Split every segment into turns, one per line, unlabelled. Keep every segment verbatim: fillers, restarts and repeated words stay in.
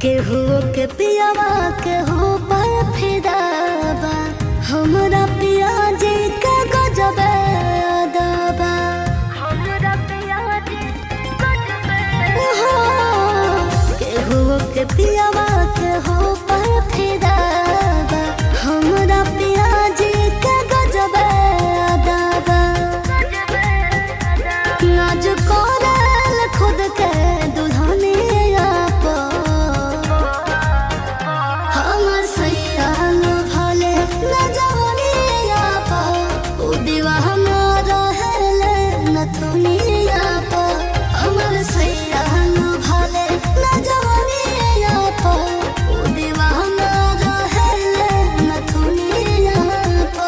केहू के पियावा केहू पर फिदाबा हमरा पिया जी के गजबे अदाबा हमरा पिया जी गजबे हो केहू के पियावा केहू पर फिदाबा हमरा पिया जी के गजबे अदाबा नाज कोरल खुद के दुल्हनिया पो हमर सैया न भले न जवनिया पो उ दीवाना रहेले नथुनिया पो हमर सैया न भले न जवनिया पो उ दीवाना रहेले नथुनिया पो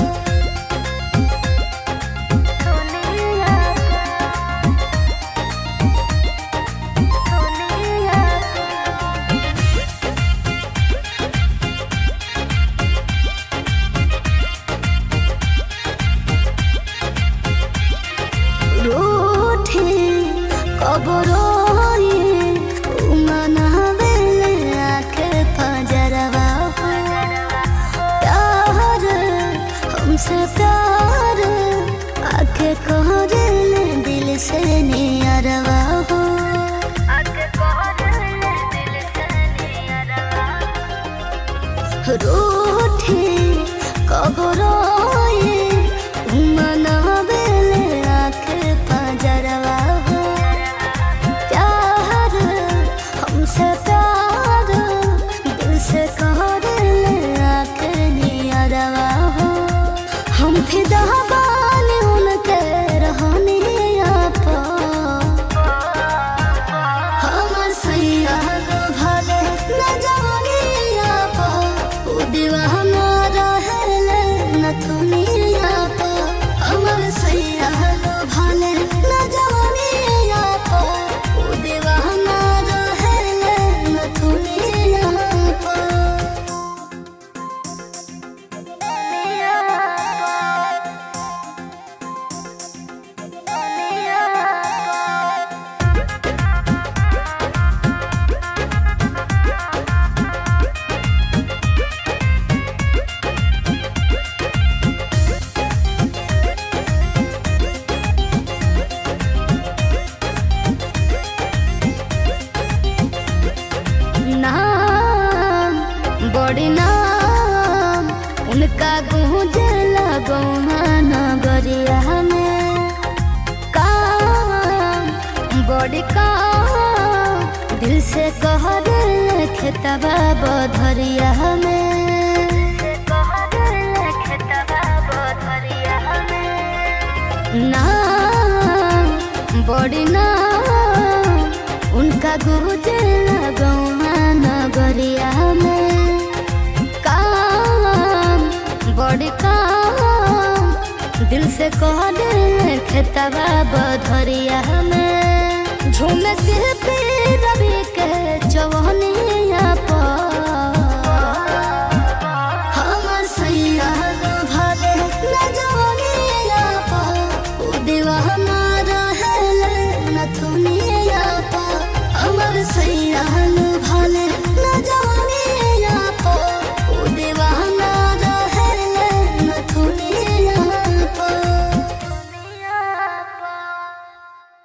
रूठी कबरोई मनावेले आखे फजरवा हो प्यार हमसे प्यार आखे कहरेले दिल से नियरवा हो रूठी कबरोई मनावेले आखे फजरवा हो प्यार हमसे प्यार दिल से कहरेले आखे नियरवा हो हम फिदा बानी उनके रहनिया पो हमर सैया न भले न जवनिया पो उ दीवाना रहेले नथुनिया पो हमर सैया न भले न जवनिया पो उ दीवाना रहेले नथुनिया पो नाम बड़ी नाम उनका गूंजला गौना नगरिया में काम बड़ी काम दिल से कह दिल खेतबा बधरिया में नाम बड़ी नाम उनका गुजला गौना नगरिया में काम बड़ी काम दिल से कह दिल खेतबा बधरिया में झूमे से पे रवि के चवनिया पो हमर सैया न भले न जवनिया पो उ दीवाना रहेले नथुनिया पो हमर सैया न